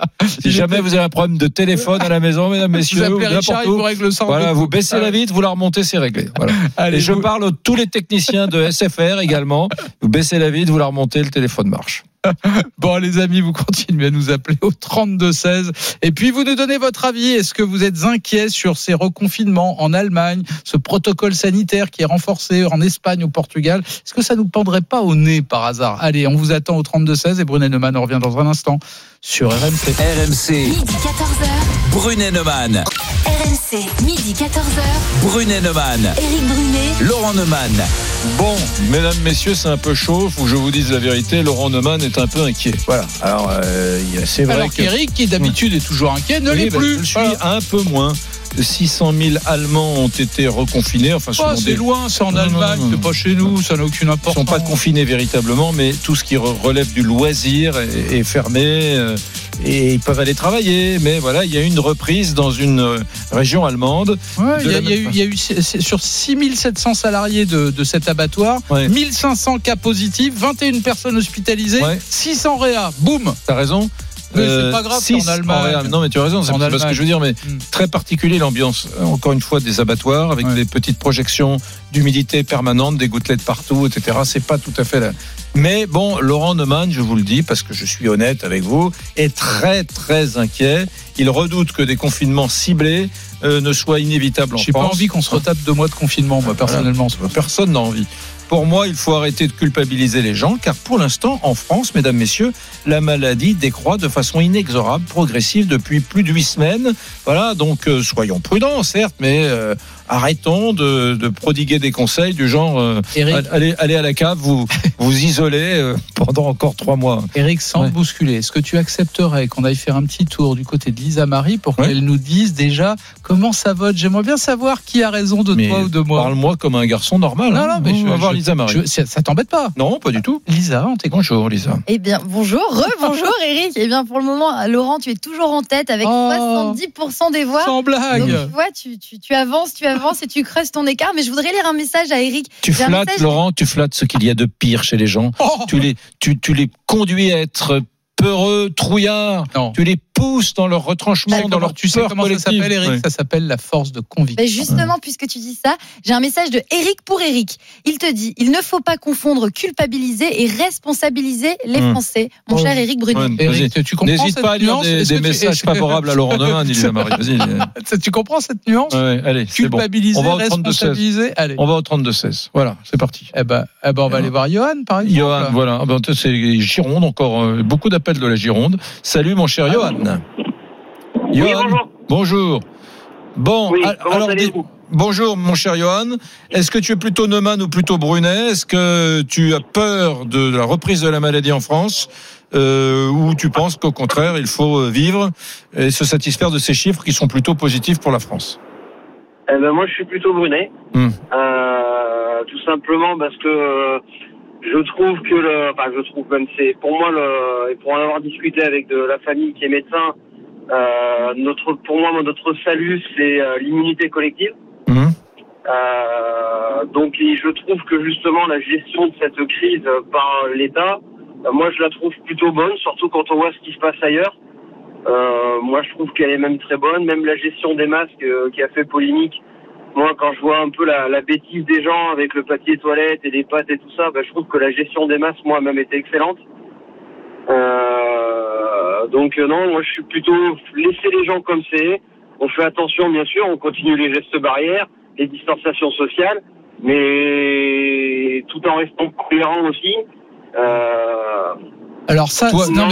Si jamais vous avez un problème de téléphone à la maison, mesdames, messieurs, vous appelez Richard, il vous règle ça. Voilà, vous baissez la vitre, vous la remontez, c'est réglé. Voilà. Allez, et je parle à tous les techniciens de SFR également. Vous baissez la vitre, vous la remontez, le téléphone marche. Bon, les amis, vous continuez à nous appeler au 32-16. Et puis, vous nous donnez votre avis. Est-ce que vous êtes inquiet sur ces reconfinements en Allemagne, ce protocole sanitaire qui est renforcé en Espagne, au Portugal? Est-ce que ça nous pendrait pas au nez par hasard? Allez, on vous attend au 32-16 et Brunet Neumann revient dans un instant sur RMC. RMC. Midi 14h. Brunet Neumann. RMC, midi 14h. Brunet Neumann. Éric Brunet. Laurent Neumann. Bon, mesdames, messieurs, c'est un peu chaud. Faut que je vous dise la vérité. Laurent Neumann est un peu inquiet. Voilà. Alors, c'est vrai alors qu'Éric, qui d'habitude est toujours inquiet, ne l'est plus. Je suis un peu moins. 600 000 Allemands ont été reconfinés. Enfin, c'est loin, c'est en Allemagne, c'est pas chez nous, ça n'a aucune importance. Ils ne sont pas confinés véritablement, mais tout ce qui relève du loisir est fermé. Et ils peuvent aller travailler, mais voilà, il y a une reprise dans une région allemande. Ouais, il y a eu sur 6700 salariés de cet abattoir, 1500 cas positifs, 21 personnes hospitalisées, 600 réa. Boum. T'as raison. Mais c'est pas grave, c'est en Allemagne. Non, mais tu as raison, c'est pas ce que je veux dire, mais très particulier l'ambiance, encore une fois, des abattoirs avec des petites projections d'humidité permanente, des gouttelettes partout, etc. C'est pas tout à fait là. Mais bon, Laurent Neumann, je vous le dis, parce que je suis honnête avec vous, est très, très inquiet. Il redoute que des confinements ciblés ne soient inévitables en France. J'ai pas envie qu'on se retape 2 mois de confinement, moi, personnellement. Personne n'a envie. Pour moi, il faut arrêter de culpabiliser les gens, car pour l'instant, en France, mesdames, messieurs, la maladie décroît de façon inexorable, progressive depuis plus de 8 semaines. Voilà, donc soyons prudents, certes, mais arrêtons de prodiguer des conseils du genre allez à la cave, vous isolez pendant encore 3 mois. Éric, sans te bousculer, est-ce que tu accepterais qu'on aille faire un petit tour du côté de Lisa Marie pour qu'elle nous dise déjà comment ça vote? J'aimerais bien savoir qui a raison de toi ou de moi. Parle-moi comme un garçon normal. Non, mais on va voir Lisa Marie. Ça t'embête pas? Non, pas du tout. Lisa, on t'écoute. Bonjour Lisa. Eh bien, bonjour Éric. Eh bien, pour le moment, Laurent, tu es toujours en tête avec 70% des voix. Sans blague. Donc, tu vois, tu avances et tu creuses ton écart. Mais je voudrais lire un message à Éric. Tu flattes, Laurent, tu flattes ce qu'il y a de pire chez les gens. Tu les conduis à être peureux, trouillards. Non. Tu les pousses dans leur retranchement, dans leur tu sais comment collective. Ça s'appelle, Éric? Ça s'appelle la force de conviction. Mais justement, puisque tu dis ça, j'ai un message de Éric pour Éric. Il te dit, il ne faut pas confondre culpabiliser et responsabiliser les Français. Mon cher Éric Brunet. Éric, tu comprends n'hésite pas à lire des messages favorables à Laurent Neumann, Lisa Marie. Vas-y. Tu comprends cette nuance? Allez, culpabiliser, bon. responsabiliser. Allez. On va au 32-16. Voilà, c'est parti. Eh ben, on va aller voir Johan, par exemple. Johan, voilà. C'est Gironde, encore beaucoup d'appels de la Gironde. Salut, mon cher Johan. Oui, bonjour. Bon, oui, alors bonjour mon cher Johan. Est-ce que tu es plutôt Neumann ou plutôt Brunet? Est-ce que tu as peur de la reprise de la maladie en France ou tu penses qu'au contraire il faut vivre et se satisfaire de ces chiffres qui sont plutôt positifs pour la France? Moi je suis plutôt Brunet. Tout simplement parce que je trouve que même c'est pour moi et pour en avoir discuté avec de la famille qui est médecin, notre salut c'est l'immunité collective. Donc je trouve que justement la gestion de cette crise par l'État, moi je la trouve plutôt bonne, surtout quand on voit ce qui se passe ailleurs. Moi je trouve qu'elle est même très bonne, même la gestion des masques qui a fait polémique. Moi, quand je vois un peu la bêtise des gens avec le papier toilette et les pâtes et tout ça, je trouve que la gestion des masques, moi-même, était excellente. Donc non, moi je suis plutôt laisser les gens comme c'est. On fait attention, bien sûr, on continue les gestes barrières, les distanciations sociales, mais tout en restant cohérent aussi. Alors ça,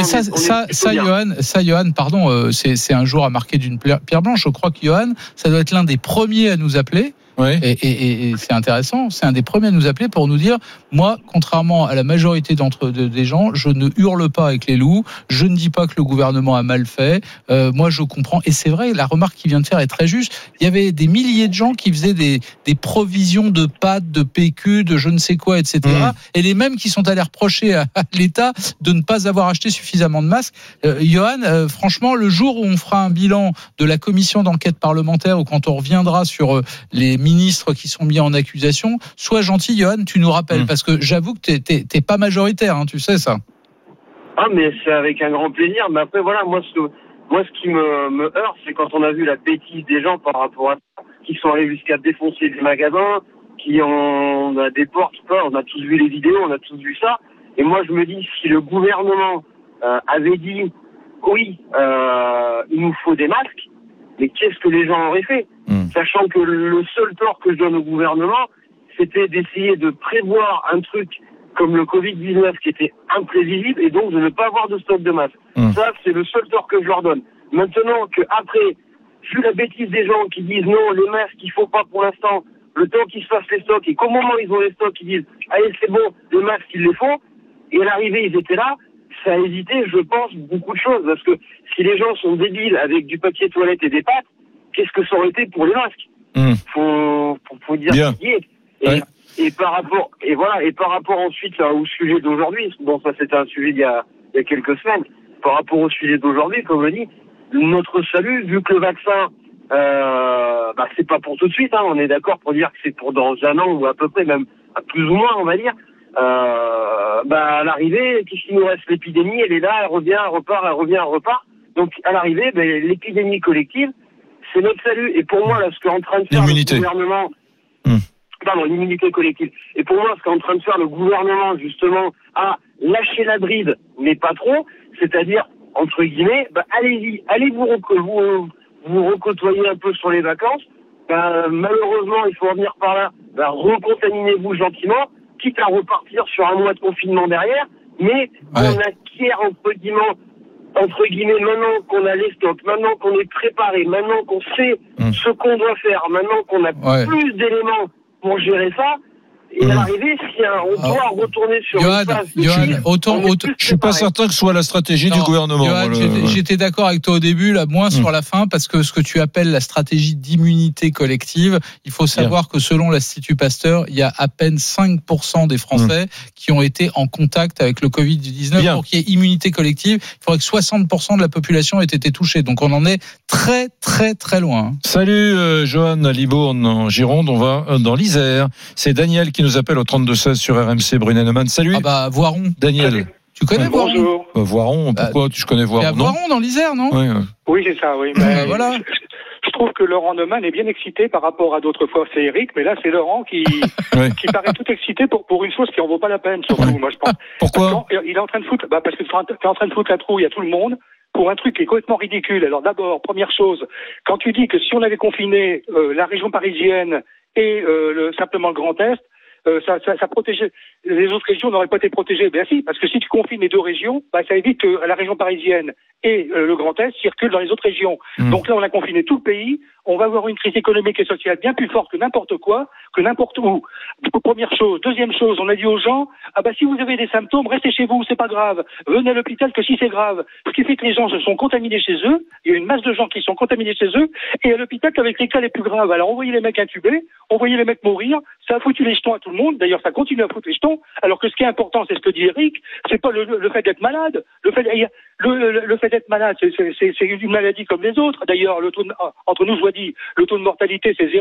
Johan, pardon, c'est un jour à marquer d'une pierre blanche. Je crois que Johan, ça doit être l'un des premiers à nous appeler. Oui. Et c'est intéressant, c'est un des premiers à nous appeler pour nous dire, moi, contrairement à la majorité des gens, je ne hurle pas avec les loups, je ne dis pas que le gouvernement a mal fait, moi je comprends, et c'est vrai, la remarque qu'il vient de faire est très juste, il y avait des milliers de gens qui faisaient des provisions de pâtes, de PQ, de je ne sais quoi, etc. Et les mêmes qui sont allés reprocher à l'État de ne pas avoir acheté suffisamment de masques. Johan, franchement, le jour où on fera un bilan de la commission d'enquête parlementaire, ou quand on reviendra sur les ministres qui sont mis en accusation, sois gentil, Johan, tu nous rappelles, parce que j'avoue que t'es pas majoritaire, hein, tu sais ça. Ah, mais c'est avec un grand plaisir. Mais après, voilà, moi, ce qui me heurte, c'est quand on a vu la bêtise des gens par rapport à ça, qui sont allés jusqu'à défoncer des magasins, qui ont des portes, on a tous vu les vidéos, on a tous vu ça. Et moi, je me dis, si le gouvernement avait dit, oui, il nous faut des masques, mais qu'est-ce que les gens auraient fait? Sachant que le seul tort que je donne au gouvernement, c'était d'essayer de prévoir un truc comme le Covid-19 qui était imprévisible et donc de ne pas avoir de stock de masques. Ça, c'est le seul tort que je leur donne. Maintenant qu'après, vu la bêtise des gens qui disent non, les masques, il faut pas pour l'instant, le temps qu'ils se fassent les stocks, et qu'au moment où ils ont les stocks, ils disent allez, c'est bon, les masques, ils les font, et à l'arrivée, ils étaient là, ça a évité, je pense, beaucoup de choses. Parce que si les gens sont débiles avec du papier toilette et des pâtes, qu'est-ce que ça aurait été pour les masques? Faut dire ce qui est. Et par rapport ensuite là, au sujet d'aujourd'hui, bon, ça c'était un sujet il y a quelques semaines, par rapport au sujet d'aujourd'hui, comme je dis, notre salut, vu que le vaccin, c'est pas pour tout de suite, hein, on est d'accord pour dire que c'est pour dans un an ou à peu près, même à plus ou moins, on va dire. À l'arrivée, qu'est-ce qu'il nous reste? L'épidémie, elle est là, elle revient, elle repart, elle revient, elle repart. Donc à l'arrivée, l'épidémie collective, c'est notre salut. Et pour moi, là, ce qu'est en train de faire le gouvernement, l'immunité collective. Et pour moi, ce qu'est en train de faire le gouvernement, justement, à lâcher la bride, mais pas trop, c'est-à-dire, entre guillemets, allez-y, allez vous recôtoyer un peu sur les vacances. Malheureusement, il faut revenir par là. Recontaminez-vous gentiment, quitte à repartir sur un mois de confinement derrière, mais on acquiert, entre guillemets, maintenant qu'on a les stocks, maintenant qu'on est préparé, maintenant qu'on sait ce qu'on doit faire, maintenant qu'on a plus d'éléments pour gérer ça, et à l'arrivée, si on doit retourner sur une phase je suis pas certain que ce soit la stratégie du gouvernement. J'étais d'accord avec toi au début, là, moins sur la fin, parce que ce que tu appelles la stratégie d'immunité collective, il faut savoir que selon l'Institut Pasteur, il y a à peine 5% des Français qui ont été en contact avec le Covid-19. Pour qu'il y ait immunité collective, il faudrait que 60% de la population ait été touchée. Donc on en est très très très loin. Salut Johan à Libourne en Gironde, on va dans l'Isère. C'est Daniel qui nous appelle au 32-16 sur RMC Brunet-Neumann. Salut. Voiron. Daniel. Salut. Tu connais Voiron? Bonjour. Voiron, pourquoi tu connais Voiron? C'est à Voiron dans l'Isère, non? Oui, c'est ça, oui. Voilà. Je trouve que Laurent Neumann est bien excité par rapport à d'autres fois. C'est Eric, mais là, c'est Laurent qui paraît tout excité pour une chose qui en vaut pas la peine, surtout, moi, je pense. Pourquoi? Il est en train de foutre, parce que t'es en train de foutre la trouille à tout le monde pour un truc qui est complètement ridicule. Alors d'abord, première chose, quand tu dis que si on avait confiné la région parisienne et simplement le Grand Est, ça protégeait les autres régions n'auraient pas été protégées. Ben si, parce que si tu confines les deux régions, ça évite que la région parisienne et le Grand Est circulent dans les autres régions. Donc là, on a confiné tout le pays. On va avoir une crise économique et sociale bien plus forte que n'importe quoi, que n'importe où. Première chose. Deuxième chose, on a dit aux gens, si vous avez des symptômes, restez chez vous, c'est pas grave. Venez à l'hôpital que si c'est grave. Ce qui fait que les gens se sont contaminés chez eux. Il y a une masse de gens qui sont contaminés chez eux. Et à l'hôpital qu'avec les cas les plus graves. Alors on voyait les mecs intubés, on voyait les mecs mourir. Ça a foutu les jetons à tout le monde. D'ailleurs, ça continue à foutre les jetons. Alors que ce qui est important, c'est ce que dit Eric, c'est pas le fait d'être malade. Le fait d'être malade, c'est une maladie comme les autres. D'ailleurs, le taux entre nous, je dis, le taux de mortalité, c'est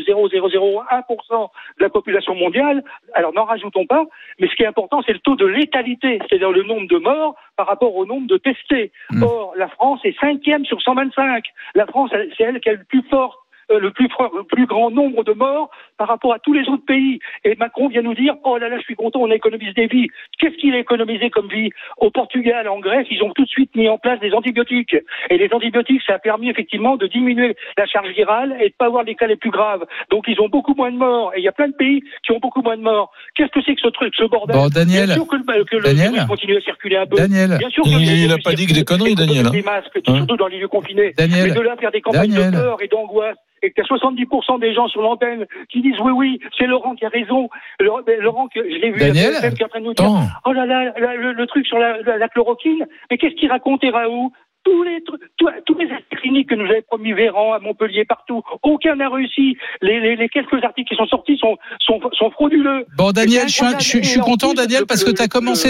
0,0001% de la population mondiale. Alors, n'en rajoutons pas. Mais ce qui est important, c'est le taux de létalité, c'est-à-dire le nombre de morts par rapport au nombre de testés. Or, la France est 5e sur 125. La France, c'est elle qui est le plus forte le plus grand nombre de morts par rapport à tous les autres pays. Et Macron vient nous dire, oh là là, je suis content, on économise des vies. Qu'est-ce qu'il a économisé comme vie? Au Portugal, en Grèce, ils ont tout de suite mis en place des antibiotiques. Et les antibiotiques, ça a permis effectivement de diminuer la charge virale et de pas avoir les cas les plus graves. Donc ils ont beaucoup moins de morts. Et il y a plein de pays qui ont beaucoup moins de morts. Qu'est-ce que c'est que ce truc, ce bordel? Bon, Daniel. Bien sûr que le virus continue à circuler un peu. Daniel. Bien sûr que il n'a pas dit que des conneries, Daniel. Des masques, surtout dans les lieux confinés. Daniel. Mais de là faire des campagnes de peur et d'angoisse. Et que tu as 70% des gens sur l'antenne qui disent oui, c'est Laurent qui a raison. Laurent, je l'ai vu, Daniel, la qui est en train de nous dire, oh là là, le truc sur la chloroquine. Mais qu'est-ce qu'il racontait, Raoult? Tous les essais cliniques que nous avait promis Véran à Montpellier, partout, aucun n'a réussi. Les quelques articles qui sont sortis sont frauduleux. Bon, Daniel, je suis content, Daniel, parce que t'as commencé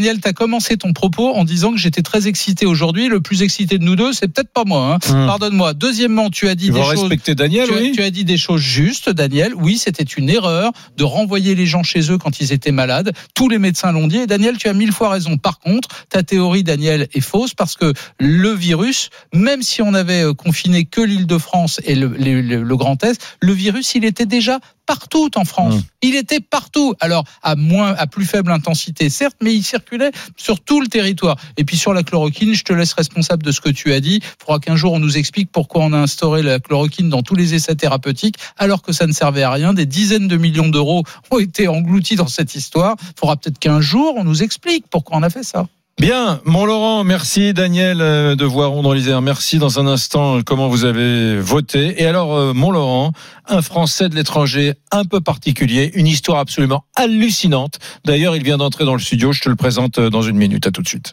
ton propos en disant que j'étais très excité aujourd'hui. Le plus excité de nous deux, c'est peut-être pas moi, hein. Pardonne-moi. Deuxièmement, tu as dit Daniel, tu as dit des choses justes, Daniel. Oui, c'était une erreur de renvoyer les gens chez eux quand ils étaient malades. Tous les médecins l'ont dit. Et Daniel, tu as 1000 fois raison. Par contre, ta théorie, Daniel, est fausse parce que le virus, même si on avait confiné que l'Île-de-France et le Grand Est, le virus, il était déjà partout en France. Il était partout. Alors, à plus faible intensité, certes, mais il circulait sur tout le territoire. Et puis, sur la chloroquine, je te laisse responsable de ce que tu as dit. Il faudra qu'un jour, on nous explique pourquoi on a instauré la chloroquine dans tous les essais thérapeutiques, alors que ça ne servait à rien. Des dizaines de millions d'euros ont été engloutis dans cette histoire. Il faudra peut-être qu'un jour, on nous explique pourquoi on a fait ça. Bien, mon Laurent, merci Daniel de Voiron dans l'Isère. Merci dans un instant comment vous avez voté. Et alors, mon Laurent, un Français de l'étranger un peu particulier, une histoire absolument hallucinante. D'ailleurs, il vient d'entrer dans le studio, je te le présente dans une minute. À tout de suite.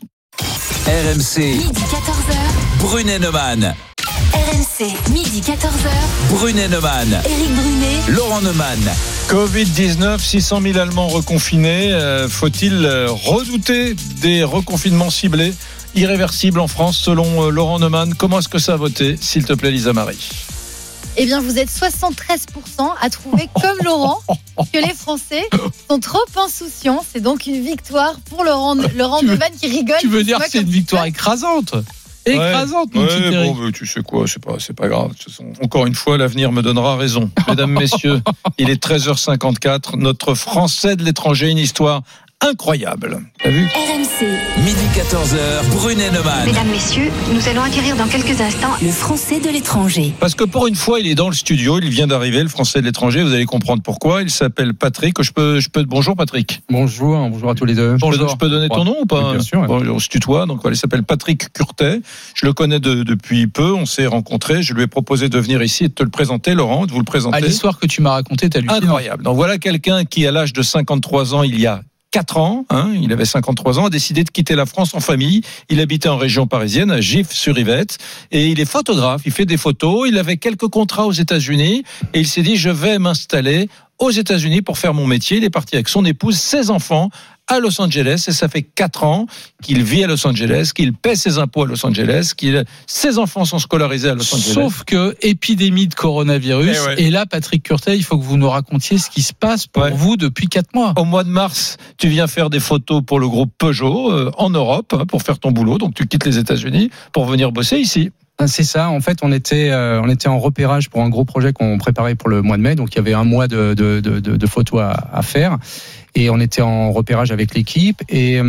RMC, Midi 14h, Brunet Neumann. RMC, midi 14h, Brunet Neumann. Éric Brunet, Laurent Neumann. Covid-19, 600 000 Allemands reconfinés. Faut-il redouter des reconfinements ciblés, irréversibles en France, selon Laurent Neumann? Comment est-ce que ça a voté, s'il te plaît, Lisa Marie? Eh bien, vous êtes 73% à trouver, comme Laurent, que les Français sont trop insouciants. C'est donc une victoire pour Laurent Neumann qui rigole. Tu veux dire que c'est une victoire écrasante? Écrasante, mon petit Eric. Bon, tu sais quoi, c'est pas grave. Encore une fois, l'avenir me donnera raison. Mesdames, messieurs, il est 13h54. Notre Français de l'étranger, une histoire incroyable. T'as vu? RMC, Midi 14h, Brunet Neumann. Mesdames, messieurs, nous allons acquérir dans quelques instants le Français de l'étranger. Parce que pour une fois, il est dans le studio, il vient d'arriver, le Français de l'étranger, vous allez comprendre pourquoi. Il s'appelle Patrick. Bonjour Patrick. Bonjour à tous les deux. Je peux donner ton nom ou pas? Oui, bien sûr. Bon, on se tutoie, donc voilà, il s'appelle Patrick Curtet. Je le connais depuis peu, on s'est rencontrés. Je lui ai proposé de venir ici et de te le présenter, Laurent, de vous le présenter. L'histoire que tu m'as racontée, t'as hallucinant. Incroyable. Donc voilà quelqu'un qui, à l'âge de 53 ans, il y a 4 ans, il avait 53 ans, a décidé de quitter la France en famille. Il habitait en région parisienne, à Gif-sur-Yvette, et il est photographe, il fait des photos. Il avait quelques contrats aux États-Unis, et il s'est dit, je vais m'installer aux États-Unis pour faire mon métier. Il est parti avec son épouse, 16 enfants, à Los Angeles, et ça fait 4 ans qu'il vit à Los Angeles, qu'il paie ses impôts à Los Angeles, ses enfants sont scolarisés à Los Angeles. Sauf que, épidémie de coronavirus, et là, Patrick Curtet, il faut que vous nous racontiez ce qui se passe pour vous depuis 4 mois. Au mois de mars, tu viens faire des photos pour le groupe Peugeot, en Europe, pour faire ton boulot, donc tu quittes les États-Unis pour venir bosser ici. C'est ça. En fait, on était en repérage pour un gros projet qu'on préparait pour le mois de mai. Donc, il y avait un mois de photos à faire. Et on était en repérage avec l'équipe. Et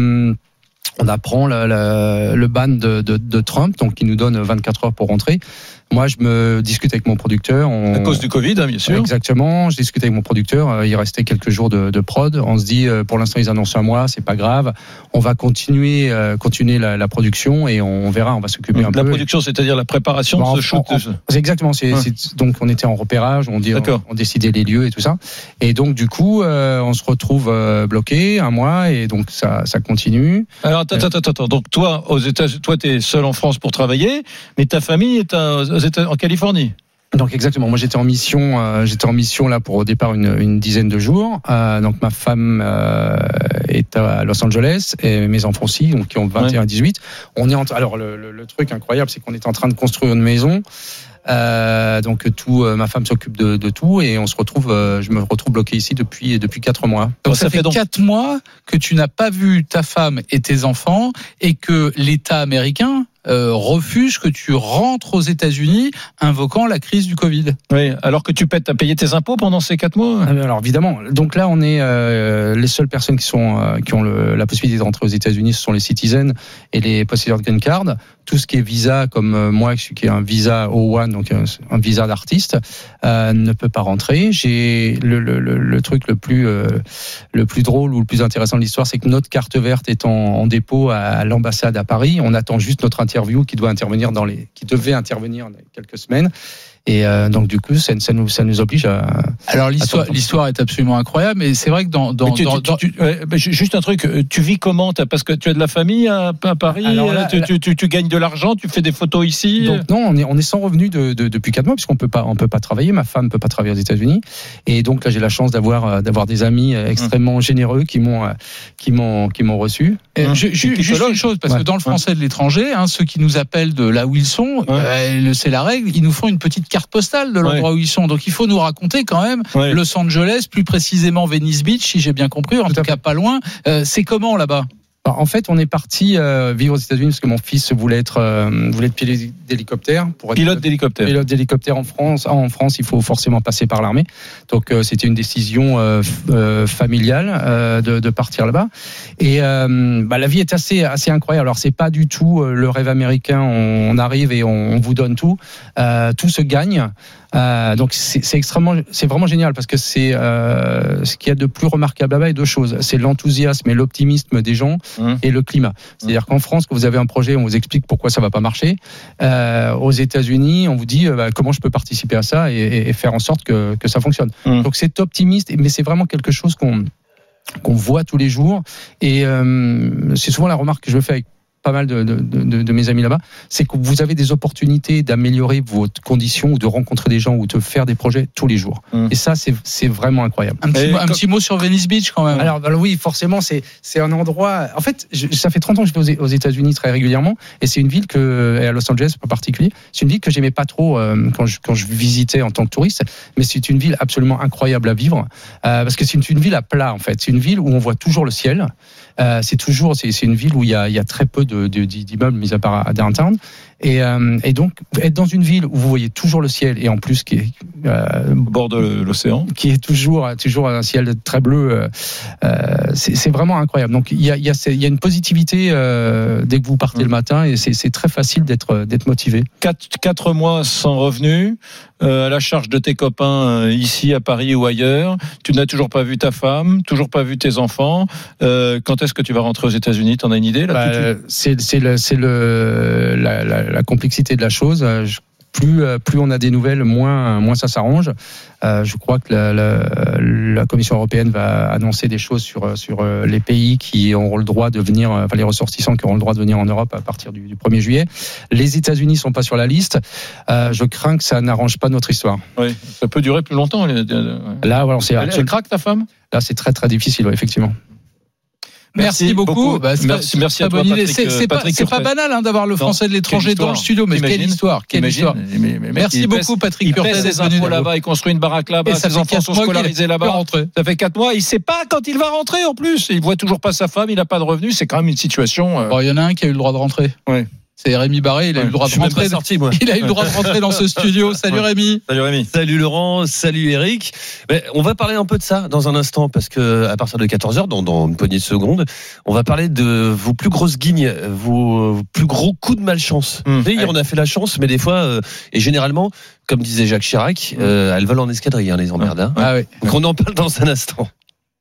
on apprend le ban de Trump, donc qui nous donne 24 heures pour rentrer. Moi, je me discute avec mon producteur. À cause du Covid, bien sûr. Exactement. Je discute avec mon producteur. Il restait quelques jours de prod. On se dit, pour l'instant, ils annoncent un mois, c'est pas grave. On va continuer la production et on verra. On va s'occuper un peu. La production, c'est-à-dire la préparation de ce shoot. Exactement. Donc, on était en repérage. On décidait les lieux et tout ça. Et donc, du coup, on se retrouve bloqué un mois et donc ça continue. Alors, attends. Donc, toi, aux États-Unis, t'es seul en France pour travailler, mais ta famille est en Californie. Donc exactement, moi j'étais en mission là pour au départ une dizaine de jours. Donc ma femme est à Los Angeles et mes enfants aussi, donc qui ont 21 et 18. On est alors le truc incroyable, c'est qu'on est en train de construire une maison. Donc ma femme s'occupe de tout et je me retrouve bloqué ici depuis 4 mois. Donc ça fait 4 mois que tu n'as pas vu ta femme et tes enfants et que l'État américain refuse que tu rentres aux États-Unis invoquant la crise du Covid. Oui, alors que tu as payé tes impôts pendant ces 4 mois. Alors évidemment. Donc là, on est les seules personnes qui ont la possibilité de rentrer aux États-Unis, ce sont les citizens et les possesseurs de green card. Tout ce qui est visa, comme moi, qui est un visa O1, donc un visa d'artiste, ne peut pas rentrer. J'ai le truc le plus drôle ou le plus intéressant de l'histoire, c'est que notre carte verte est en dépôt à l'ambassade à Paris. On attend juste notre interview qui devait intervenir dans quelques semaines. Et donc du coup, ça nous oblige à. Alors l'histoire est absolument incroyable, mais c'est vrai que juste un truc, tu vis comment parce que tu as de la famille à Paris. Alors là, tu gagnes de l'argent, tu fais des photos ici. Donc non, on est sans revenu depuis 4 mois puisqu'on peut pas travailler. Ma femme peut pas travailler aux États-Unis, et donc là j'ai la chance d'avoir des amis extrêmement généreux qui m'ont reçu. Juste une chose, parce que dans le français de l'étranger, ceux qui nous appellent de là où ils sont, c'est la règle, ils nous font une petite carte postale de l'endroit où ils sont. Donc il faut nous raconter quand même Los Angeles, plus précisément Venice Beach, si j'ai bien compris, en tout cas pas loin. C'est comment là-bas ? En fait, on est parti vivre aux États-Unis parce que mon fils voulait être pilote d'hélicoptère. Pilote d'hélicoptère en France. En France, il faut forcément passer par l'armée. Donc, c'était une décision familiale de partir là-bas. Et la vie est assez incroyable. Alors, c'est pas du tout le rêve américain. On arrive et on vous donne tout. Tout se gagne. Donc c'est vraiment génial parce que c'est ce qu'il y a de plus remarquable là-bas est 2 choses, c'est l'enthousiasme et l'optimisme des gens et le climat. C'est-à-dire qu'en France, quand vous avez un projet, on vous explique pourquoi ça va pas marcher. Aux États-Unis, on vous dit comment je peux participer à ça et faire en sorte que ça fonctionne. Donc c'est optimiste, mais c'est vraiment quelque chose qu'on voit tous les jours, et c'est souvent la remarque que je fais avec pas mal de mes amis là-bas, c'est que vous avez des opportunités d'améliorer vos conditions ou de rencontrer des gens ou de faire des projets tous les jours. Et ça, c'est vraiment incroyable. Un petit mot sur Venice Beach quand même. Alors oui, forcément, c'est un endroit. En fait, ça fait 30 ans que je vais aux États-Unis très régulièrement, et c'est une ville et à Los Angeles en particulier, c'est une ville que j'aimais pas trop quand je visitais en tant que touriste, mais c'est une ville absolument incroyable à vivre parce que c'est une ville à plat en fait. C'est une ville où on voit toujours le ciel. C'est une ville où il y a très peu d'immeubles, mis à part à downtown. Et donc, être dans une ville où vous voyez toujours le ciel, et en plus qui est au bord de l'océan, qui est toujours un ciel très bleu, c'est vraiment incroyable. Donc il y a une positivité dès que vous partez le matin, et c'est très facile d'être motivé. 4 mois sans revenu, à la charge de tes copains ici à Paris ou ailleurs. Tu n'as toujours pas vu ta femme, toujours pas vu tes enfants. Quand est-ce que tu vas rentrer aux États-Unis? T'en as une idée là? C'est la complexité de la chose. Plus on a des nouvelles, moins ça s'arrange. Je crois que la Commission européenne va annoncer des choses sur les pays qui auront le droit de venir, les ressortissants qui auront le droit de venir en Europe à partir du 1er juillet. Les États-Unis sont pas sur la liste. Je crains que ça n'arrange pas notre histoire. Oui, ça peut durer plus longtemps. Là, voilà, elle craque, ta femme? Là, c'est très très difficile, effectivement. Merci beaucoup. Merci à toi, Patrick. C'est pas banal d'avoir le français de l'étranger dans le studio, mais quelle histoire. Merci beaucoup, Patrick. Il paie ses impôts là-bas, il construit une baraque là-bas, ses enfants sont scolarisés là-bas. Ça fait 4 mois, il sait pas quand il va rentrer en plus. Il voit toujours pas sa femme, il n'a pas de revenus. C'est quand même une situation. Il y en a un qui a eu le droit de rentrer. Oui. C'est Rémi Barré, il a eu le droit de rentrer. Il a eu le droit de rentrer dans ce studio. Salut Rémi. Salut Rémi. Salut Laurent, salut Eric. On va parler un peu de ça dans un instant, parce que à partir de 14h, dans une poignée de secondes, on va parler de vos plus grosses guignes, vos plus gros coups de malchance. Hier, on a fait la chance, mais des fois, et généralement, comme disait Jacques Chirac, elles volent en escadrille, les emmerdes. Ah oui. Donc on en parle dans un instant.